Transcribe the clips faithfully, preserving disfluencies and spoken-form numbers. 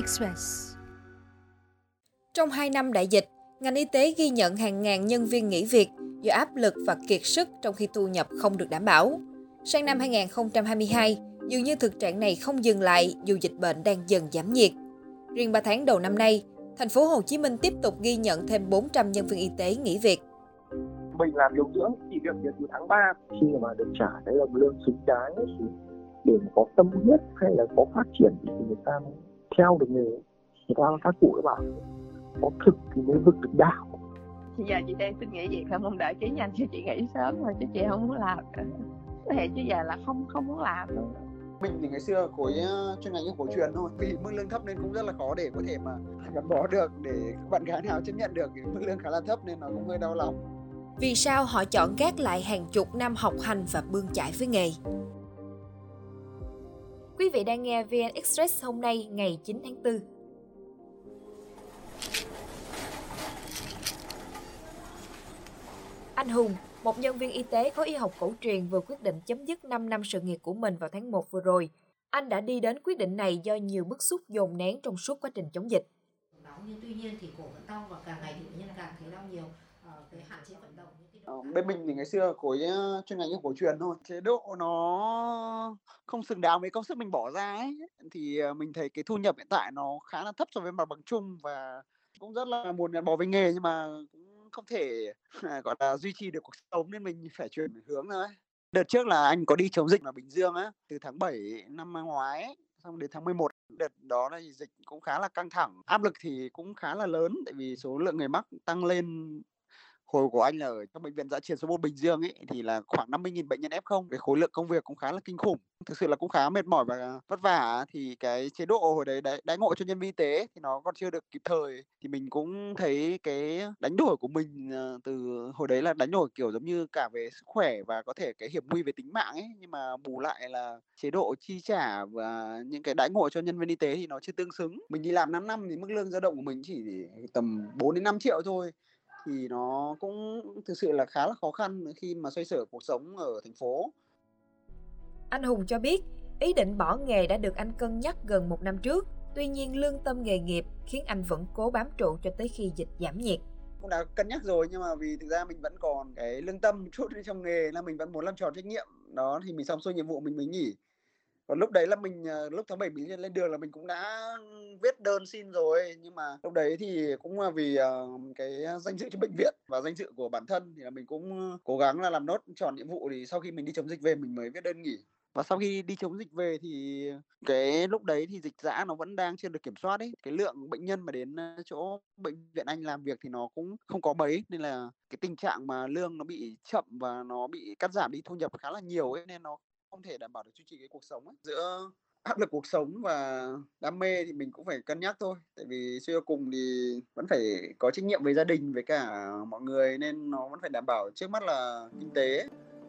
Express. Trong hai năm đại dịch, ngành y tế ghi nhận hàng ngàn nhân viên nghỉ việc do áp lực và kiệt sức trong khi thu nhập không được đảm bảo. Sang năm hai không hai hai, dường như thực trạng này không dừng lại dù dịch bệnh đang dần giảm nhiệt. Riêng ba tháng đầu năm nay, thành phố Hồ Chí Minh tiếp tục ghi nhận thêm bốn trăm nhân viên y tế nghỉ việc. Mình làm điều dưỡng chỉ việc từ tháng ba, khi mà được trả cái đồng lương xứng đáng thì để mà có tâm huyết hay là có phát triển thì người ta mới theo được nghề. Người ta các cụ các bạn có thực thì mới vực được đạo. Bây giờ chị đang xin nghỉ việc, không mong đợi ký nhanh cho chị nghỉ sớm thôi, chứ chị không muốn làm nữa. Thế chứ giờ là không không muốn làm luôn. Mình thì ngày xưa khối chuyên ngành y cổ truyền thôi, vì mức lương thấp nên cũng rất là khó để có thể mà gắn bó được, để bạn gái nào chấp nhận được. Mức lương khá là thấp nên nó cũng hơi đau lòng. Vì sao họ chọn gác lại hàng chục năm học hành và bươn chải với nghề? Quý vị đang nghe vê en Express hôm nay ngày chín tháng tư. Anh Hùng, một nhân viên y tế khối y học cổ truyền vừa quyết định chấm dứt năm năm sự nghiệp của mình vào tháng một vừa rồi. Anh đã đi đến quyết định này do nhiều bức xúc dồn nén trong suốt quá trình chống dịch. Nhưng tuy nhiên thì cổ vẫn đau và càng ngày thì bệnh nhân càng thấy đau nhiều. Cái hạn chế vận động. Ờ, bên mình thì ngày xưa khối chuyên ngành y cổ truyền thôi, chế độ nó không xứng đáng với công sức mình bỏ ra ấy, thì mình thấy cái thu nhập hiện tại nó khá là thấp so với mặt bằng chung và cũng rất là muốn gắn bó với nghề nhưng mà cũng không thể gọi là duy trì được cuộc sống nên mình phải chuyển hướng thôi. Đợt trước là anh có đi chống dịch ở Bình Dương á, từ tháng bảy năm ngoái ấy, xong đến tháng mười một, đợt đó là dịch cũng khá là căng thẳng, áp lực thì cũng khá là lớn tại vì số lượng người mắc tăng lên. Hồi của anh là ở trong bệnh viện dã chiến số một Bình Dương ấy thì là khoảng năm mươi nghìn bệnh nhân ép không, cái khối lượng công việc cũng khá là kinh khủng. Thực sự là cũng khá mệt mỏi và vất vả, thì cái chế độ hồi đấy đãi, đãi ngộ cho nhân viên y tế thì nó còn chưa được kịp thời. Thì mình cũng thấy cái đánh đổi của mình từ hồi đấy là đánh đổi kiểu giống như cả về sức khỏe và có thể cái hiểm nguy về tính mạng ấy, nhưng mà bù lại là chế độ chi trả và những cái đãi ngộ cho nhân viên y tế thì nó chưa tương xứng. Mình đi làm năm năm thì mức lương dao động của mình chỉ tầm bốn đến năm triệu thôi. Thì nó cũng thực sự là khá là khó khăn khi mà xoay sở cuộc sống ở thành phố. Anh Hùng cho biết, ý định bỏ nghề đã được anh cân nhắc gần một năm trước. Tuy nhiên, lương tâm nghề nghiệp khiến anh vẫn cố bám trụ cho tới khi dịch giảm nhiệt. Cũng đã cân nhắc rồi nhưng mà vì thực ra mình vẫn còn cái lương tâm chút trong nghề là mình vẫn muốn làm tròn trách nhiệm. Đó thì mình xong xuôi nhiệm vụ mình mới nghỉ. Còn lúc đấy là mình, lúc tháng bảy mình lên đường là mình cũng đã viết đơn xin rồi. Nhưng mà lúc đấy thì cũng là vì cái danh dự cho bệnh viện và danh dự của bản thân thì là mình cũng cố gắng là làm nốt tròn nhiệm vụ, thì sau khi mình đi chống dịch về mình mới viết đơn nghỉ. Và sau khi đi chống dịch về thì cái lúc đấy thì dịch dã nó vẫn đang chưa được kiểm soát ấy. Cái lượng bệnh nhân mà đến chỗ bệnh viện anh làm việc thì nó cũng không có mấy, nên là cái tình trạng mà lương nó bị chậm và nó bị cắt giảm đi thu nhập khá là nhiều ấy, nên nó không thể đảm bảo được duy trì cái cuộc sống ấy. Giữa áp lực cuộc sống và đam mê thì mình cũng phải cân nhắc thôi. Tại vì suy cho cùng thì vẫn phải có trách nhiệm với gia đình với cả mọi người, nên nó vẫn phải đảm bảo trước mắt là kinh tế.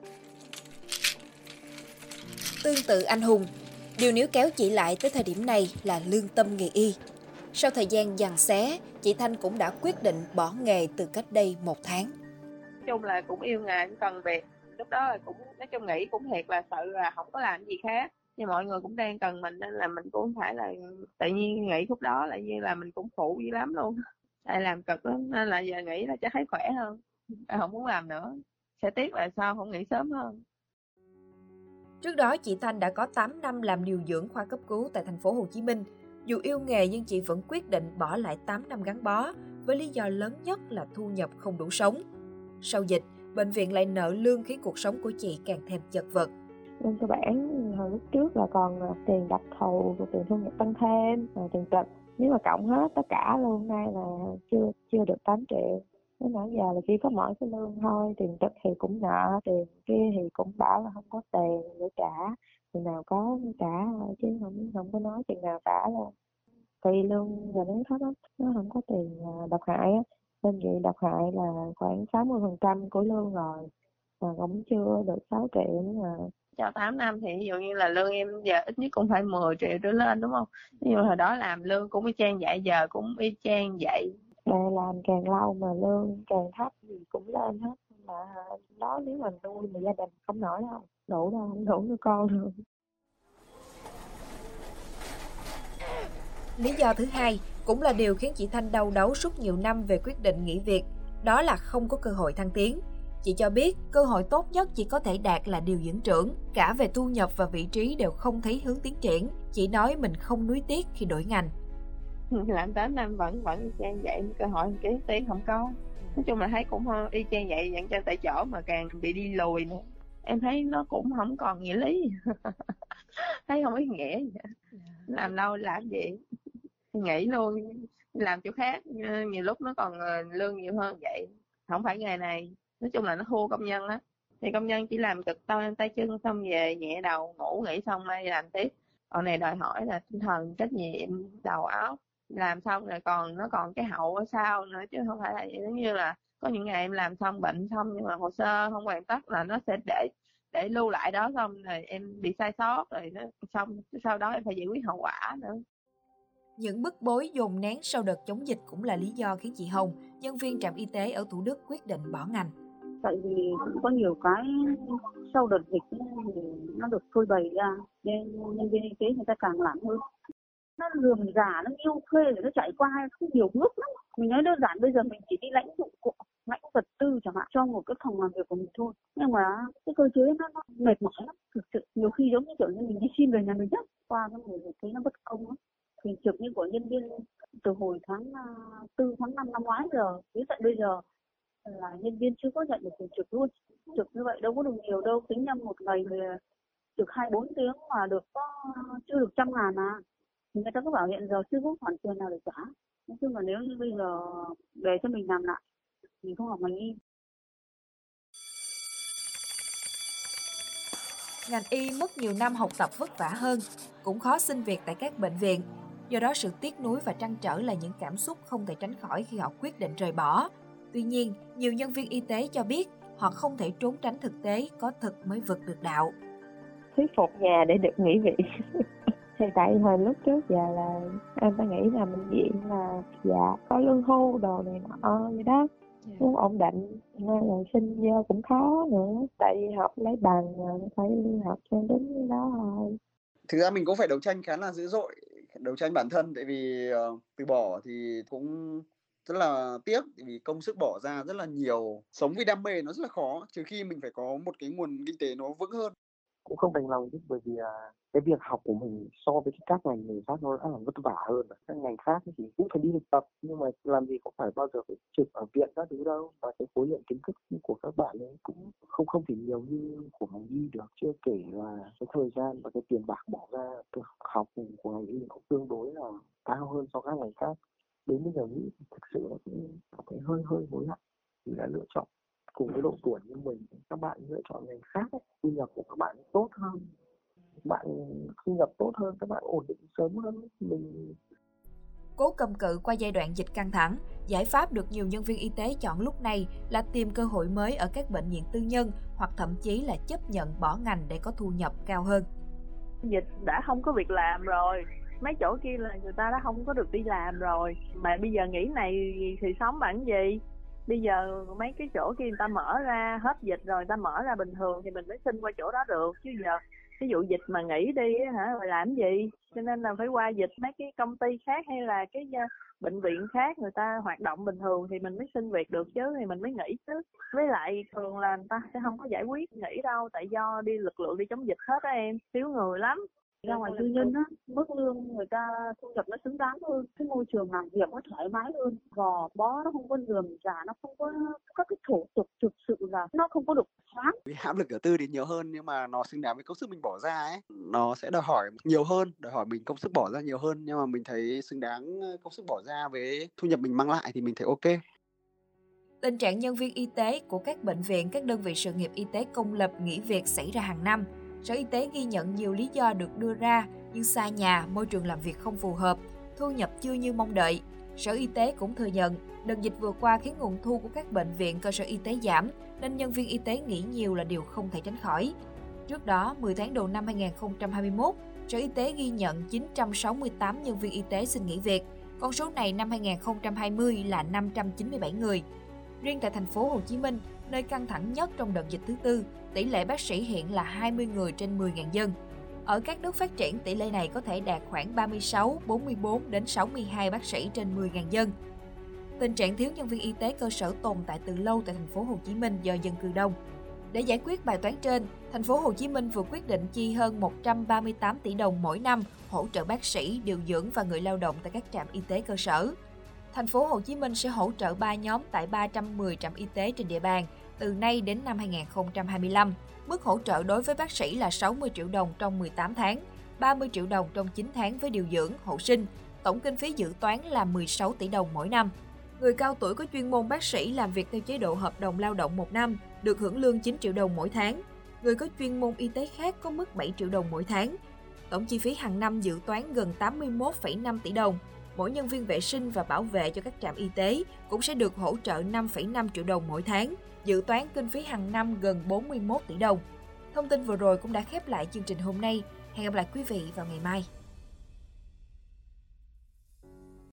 Tương tự anh Hùng, điều níu kéo chị lại tới thời điểm này là lương tâm nghề y. Sau thời gian giằng xé, chị Thanh cũng đã quyết định bỏ nghề từ cách đây một tháng. Nói chung là cũng yêu nghề, cũng cần việc. Lúc đó là cũng nói chung nghĩ cũng thiệt là sợ là không có làm gì khác. Nhưng mọi người cũng đang cần mình nên là mình cũng phải là tự nhiên nghĩ khúc đó là như là mình cũng phụ dữ lắm luôn. Tại làm cực lắm nên là giờ nghĩ là chắc thấy khỏe hơn. Không muốn làm nữa. Sẽ tiếc là sao không nghỉ sớm hơn. Trước đó, chị Thanh đã có tám năm làm điều dưỡng khoa cấp cứu tại thành phố Hồ Chí Minh. Dù yêu nghề nhưng chị vẫn quyết định bỏ lại tám năm gắn bó với lý do lớn nhất là thu nhập không đủ sống. Sau dịch, bệnh viện lại nợ lương khiến cuộc sống của chị càng thêm chật vật. Lương cơ bản hồi lúc trước là còn tiền đặc thù, rồi tiền thu nhập tăng thêm, rồi tiền trực. Nếu mà cộng hết tất cả luôn nay là chưa chưa được tám triệu. Đến nãy giờ là chỉ có mỗi cái lương thôi, tiền trực thì cũng nợ, tiền kia thì cũng bảo là không có tiền để trả. Chừng nào có trả chứ không không có nói chừng nào trả luôn. Vì lương giờ nó thấp lắm, nó không có tiền độc hại á. Nên vậy độc hại là khoảng sáu mươi phần trăm của lương rồi, mà cũng chưa được sáu triệu nữa mà. Cho tám năm thì ví dụ như là lương em giờ ít nhất cũng phải mười triệu trở lên đúng không? Ví dụ hồi đó làm lương cũng y chang vậy, giờ cũng y chang vậy. Để làm càng lâu mà lương càng thấp thì cũng lên hết. Mà đó nếu mà nuôi mà gia đình không nổi đâu, đủ đâu, không đủ nuôi con luôn. Lý do thứ hai cũng là điều khiến chị Thanh đau đáu suốt nhiều năm về quyết định nghỉ việc, đó là không có cơ hội thăng tiến. Chị cho biết cơ hội tốt nhất chỉ có thể đạt là điều dưỡng trưởng, cả về thu nhập và vị trí đều không thấy hướng tiến triển. Chị nói mình không nuối tiếc khi đổi ngành. Làm tám năm vẫn vẫn trang vậy, cơ hội kế tiến không có. Nói chung là thấy cũng y chang vậy, dặn chân tại chỗ mà càng bị đi lùi nữa. Em thấy nó cũng không còn nghĩa lý. Thấy không ý nghĩa gì. Làm lâu làm gì, nghỉ luôn, làm chỗ khác, nhiều lúc nó còn lương nhiều hơn vậy. Không phải nghề này, nói chung là nó thua công nhân á. Thì công nhân chỉ làm cực tay, tay chân xong về nhẹ đầu ngủ nghỉ xong mai làm tiếp. Còn này đòi hỏi là tinh thần, trách nhiệm, đầu óc. Làm xong rồi còn nó còn cái hậu ở sau nữa, chứ không phải là giống như là có những ngày em làm xong bệnh xong nhưng mà hồ sơ không hoàn tất là nó sẽ để để lưu lại đó, xong rồi em bị sai sót rồi nó xong sau đó em phải giải quyết hậu quả nữa. Những bức bối dồn nén sau đợt chống dịch cũng là lý do khiến chị Hồng, nhân viên trạm y tế ở Thủ Đức quyết định bỏ ngành. Tại vì cũng có nhiều cái sau đợt dịch thì nó được phơi bày ra nên nhân viên y tế người ta càng làm hơn. Nó lườm giả, nó yêu thuê rồi nó chạy qua không nhiều bước lắm. Mình nói đơn giản bây giờ mình chỉ đi lãnh dụng cụ, lãnh vật tư chẳng hạn cho một cái phòng làm việc của mình thôi. Nhưng mà cái cơ chế nó, nó mệt mỏi lắm. Thực sự nhiều khi giống như kiểu như mình đi xin về nhà mình nhất qua cái mùa dịch thấy nó bất công lắm. Thường trực như của nhân viên từ hồi tháng tư, tháng năm năm ngoái giờ đến tận bây giờ là nhân viên chưa có nhận được tiền trực luôn. Trực như vậy đâu có được nhiều đâu, tính ra một ngày trực hai bốn tiếng mà được có chưa được trăm ngàn à. Người ta cứ bảo hiện giờ chưa có khoản tiền nào để trả. Nói chung là nếu như bây giờ để cho mình làm lại, mình không học ngành y. Ngành y mất nhiều năm học tập vất vả hơn, cũng khó xin việc tại các bệnh viện. Do đó sự tiếc nuối và trăn trở là những cảm xúc không thể tránh khỏi khi họ quyết định rời bỏ. Tuy nhiên, nhiều nhân viên y tế cho biết họ không thể trốn tránh thực tế, có thực mới vực được đạo. Thuyết phục nhà để được nghỉ việc. Thì tại hồi lúc trước giờ là em ta nghĩ là bệnh viện là dạ có lương hưu đồ này nọ vậy đó, cũng ổn định nên là xin vô cũng khó nữa, tại vì học lấy bằng phải học cho đến đó thôi. Thực ra mình cũng phải đấu tranh khá là dữ dội, đấu tranh bản thân, tại vì uh, từ bỏ thì cũng rất là tiếc, tại vì công sức bỏ ra rất là nhiều. Sống vì đam mê nó rất là khó, trừ khi mình phải có một cái nguồn kinh tế nó vững hơn. Cũng không đành lòng chứ, bởi vì à, cái việc học của mình so với các ngành nghề khác nó đã là vất vả hơn. Các ngành khác thì cũng phải đi thực tập, nhưng mà làm gì có phải bao giờ phải trực ở viện các thứ đâu. Và cái khối lượng kiến thức của các bạn ấy cũng không không thể nhiều như của ngành y được. Chưa kể là cái thời gian và cái tiền bạc bỏ ra từ học của ngành y cũng tương đối là cao hơn so với các ngành khác. Đến bây giờ nghĩ thực sự nó cũng thấy hơi hơi hối hận vì đã lựa chọn. Cùng với độ tuổi như mình, các bạn lựa chọn ngành khác, thu nhập của các bạn tốt hơn, bạn thu nhập tốt hơn, các bạn ổn định sớm hơn mình. Cố cầm cự qua giai đoạn dịch căng thẳng, giải pháp được nhiều nhân viên y tế chọn lúc này là tìm cơ hội mới ở các bệnh viện tư nhân hoặc thậm chí là chấp nhận bỏ ngành để có thu nhập cao hơn. Dịch đã không có việc làm rồi, mấy chỗ kia là người ta đã không có được đi làm rồi, mà bây giờ nghỉ này thì sống bằng gì? Bây giờ mấy cái chỗ kia người ta mở ra hết dịch rồi, người ta mở ra bình thường thì mình mới xin qua chỗ đó được, chứ giờ ví dụ dịch mà nghỉ đi hả rồi làm gì? Cho nên là phải qua dịch mấy cái công ty khác hay là cái bệnh viện khác người ta hoạt động bình thường thì mình mới xin việc được chứ, thì mình mới nghỉ chứ. Với lại thường là người ta sẽ không có giải quyết nghỉ đâu, tại do đi lực lượng đi chống dịch hết á em, thiếu người lắm. Ra ngoài tư nhân á, mức lương người ta thu nhập nó xứng đáng hơn, cái môi trường làm việc nó thoải mái hơn, gò bó nó không có rườm rà, nó không có các cái thủ tục thực sự là nó không có được sáng. Vì áp lực ở tư thì nhiều hơn nhưng mà nó xứng đáng với công sức mình bỏ ra ấy, nó sẽ đòi hỏi nhiều hơn, đòi hỏi mình công sức bỏ ra nhiều hơn, nhưng mà mình thấy xứng đáng công sức bỏ ra với thu nhập mình mang lại thì mình thấy ok. Tình trạng nhân viên y tế của các bệnh viện, các đơn vị sự nghiệp y tế công lập nghỉ việc xảy ra hàng năm. Sở Y tế ghi nhận nhiều lý do được đưa ra như xa nhà, môi trường làm việc không phù hợp, thu nhập chưa như mong đợi. Sở Y tế cũng thừa nhận, đợt dịch vừa qua khiến nguồn thu của các bệnh viện, cơ sở y tế giảm, nên nhân viên y tế nghỉ nhiều là điều không thể tránh khỏi. Trước đó, mười tháng đầu năm hai nghìn không trăm hai mươi mốt, Sở Y tế ghi nhận chín trăm sáu mươi tám nhân viên y tế xin nghỉ việc. Con số này năm hai nghìn không trăm hai mươi là năm trăm chín mươi bảy người. Riêng tại thành phố Hồ Chí Minh, nơi căng thẳng nhất trong đợt dịch thứ tư, tỷ lệ bác sĩ hiện là hai mươi người trên mười nghìn dân. Ở các nước phát triển, tỷ lệ này có thể đạt khoảng ba mươi sáu, bốn mươi bốn đến sáu mươi hai bác sĩ trên mười nghìn dân. Tình trạng thiếu nhân viên y tế cơ sở tồn tại từ lâu tại thành phố Hồ Chí Minh do dân cư đông. Để giải quyết bài toán trên, thành phố Hồ Chí Minh vừa quyết định chi hơn một trăm ba mươi tám tỷ đồng mỗi năm hỗ trợ bác sĩ, điều dưỡng và người lao động tại các trạm y tế cơ sở. Thành phố Hồ Chí Minh sẽ hỗ trợ ba nhóm tại ba trăm mười trạm y tế trên địa bàn từ nay đến năm hai nghìn không trăm hai mươi lăm. Mức hỗ trợ đối với bác sĩ là sáu mươi triệu đồng trong mười tám tháng, ba mươi triệu đồng trong chín tháng với điều dưỡng, hộ sinh. Tổng kinh phí dự toán là mười sáu tỷ đồng mỗi năm. Người cao tuổi có chuyên môn bác sĩ làm việc theo chế độ hợp đồng lao động một năm, được hưởng lương chín triệu đồng mỗi tháng. Người có chuyên môn y tế khác có mức bảy triệu đồng mỗi tháng. Tổng chi phí hàng năm dự toán gần tám mươi mốt phẩy năm tỷ đồng. Mỗi nhân viên vệ sinh và bảo vệ cho các trạm y tế cũng sẽ được hỗ trợ năm phẩy năm triệu đồng mỗi tháng. Dự toán kinh phí hàng năm gần bốn mươi mốt tỷ đồng. Thông tin vừa rồi cũng đã khép lại chương trình hôm nay. Hẹn gặp lại quý vị vào ngày mai.